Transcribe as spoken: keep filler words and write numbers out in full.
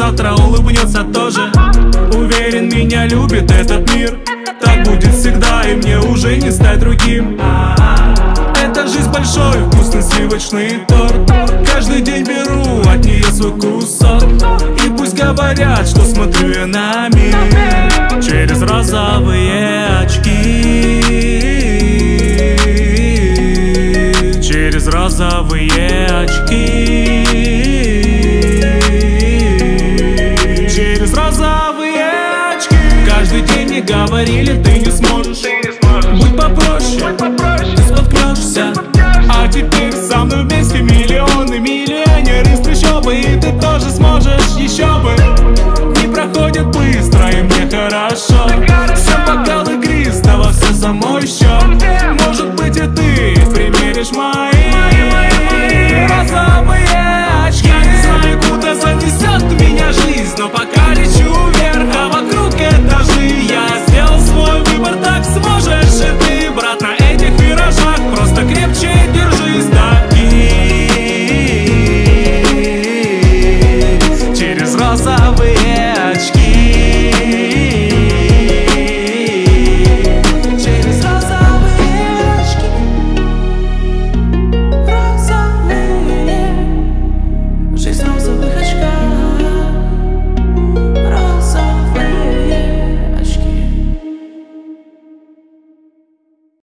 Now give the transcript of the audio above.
завтра улыбнется тоже. Уверен, меня любит этот мир. Так будет всегда, и мне уже не стать другим. Эта жизнь большой, вкусный сливочный торт. Каждый день беру от нее свой кусок. И пусть говорят, что смотрю я на мир через розовые очки. Через розовые очки. Через розовые очки. Каждый день мне говорили, ты не сможешь. Будь попроще, ты споткнешься. А теперь со мной вместе миллионы, миллионеры из трущобы. И ты тоже сможешь, еще бы. Не проходит быстро, и мне хорошо. Все бокалы игристого, все за мой счет.